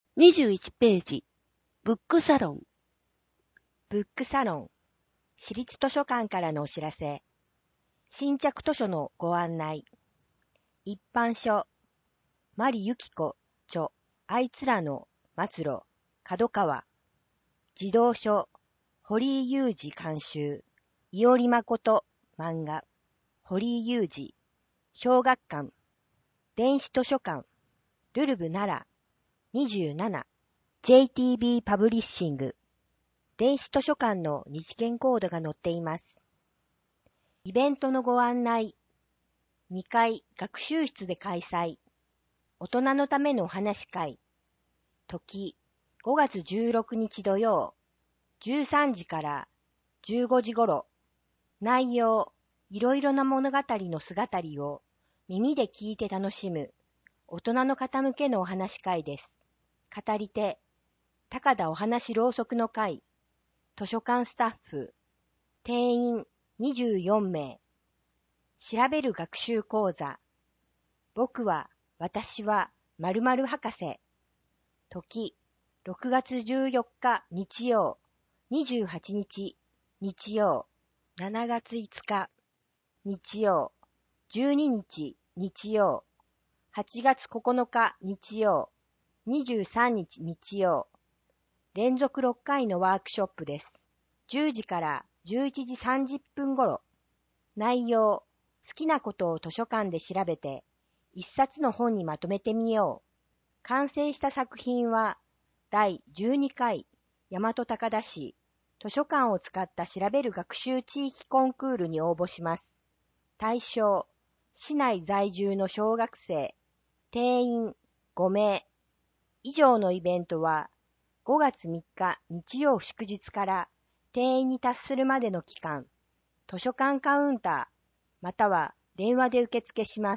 21ページ、ブックサロン。 ブックサロン、私立図書館からのお知らせ。新着図書のご案内。一般書、マリユキコ著、あいつらの末路、角川。児童書、堀井雄二監修、伊織誠漫画、堀井雄二。小学館、電子図書館、ルルブ奈良、27、JTB パブリッシング。電子図書館の日券コードが載っています。イベントのご案内。2階学習室で開催。大人のためのお話会。時、5月16日土曜、13時から15時頃。内容、いろいろな物語の姿を耳で聞いて楽しむ、大人の方向けのお話会です。語り手、高田お話ろうそくの会。図書館スタッフ、定員24名。調べる学習講座。私は〇〇博士。時、6月14日日曜、28日日曜、7月5日日曜、12日日曜、8月9日日曜、23日日曜。連続6回のワークショップです。10時から11時30分頃。内容、好きなことを図書館で調べて、一冊の本にまとめてみよう。完成した作品は、第12回大和高田市図書館を使った調べる学習地域コンクールに応募します。対象、市内在住の小学生、定員5名。以上のイベントは、5月3日日曜祝日から定員に達するまでの期間、図書館カウンター、または電話で受付します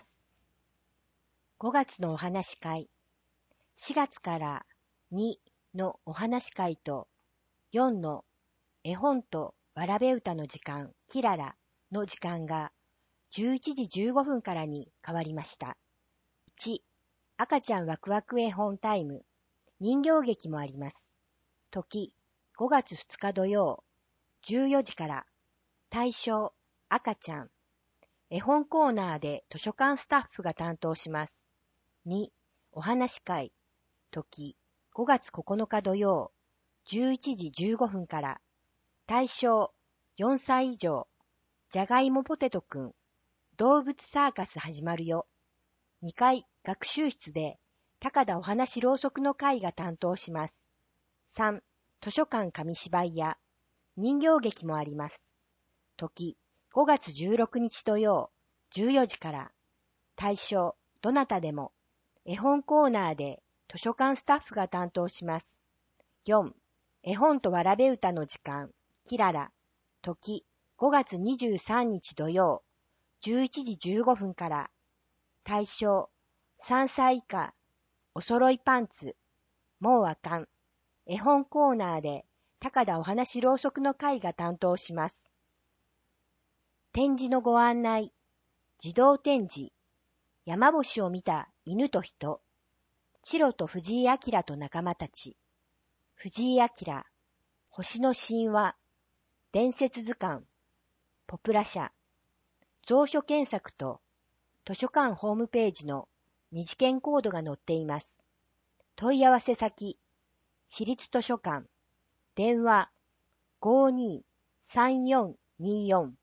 。5月のお話会、4月から2のお話会と4の絵本とわらべ歌の時間、キララの時間が11時15分からに変わりました。1、赤ちゃんワクワク絵本タイム、人形劇もあります。時、5月2日土曜、14時から。対象、赤ちゃん。絵本コーナーで図書館スタッフが担当します。2、お話会。時、5月9日土曜、11時15分から。対象、4歳以上。じゃがいもポテトくん。動物サーカス始まるよ。2階学習室で高田お話ろうそくの会が担当します。3、図書館紙芝居や人形劇もあります。時、5月16日土曜、14時から。対象、どなたでも。絵本コーナーで図書館スタッフが担当します。4、絵本とわらべ歌の時間、キララ。時、5月23日土曜、11時15分から。対象、3歳以下。お揃いパンツ。もうあかん。絵本コーナーで高田お話ろうそくの会が担当します。展示のご案内。自動展示。山星を見た犬と人。チロと藤井明と仲間たち。藤井明。星の神話。伝説図鑑。ポプラ社。蔵書検索と図書館ホームページの二次元コードが載っています。問い合わせ先。私立図書館。電話 523424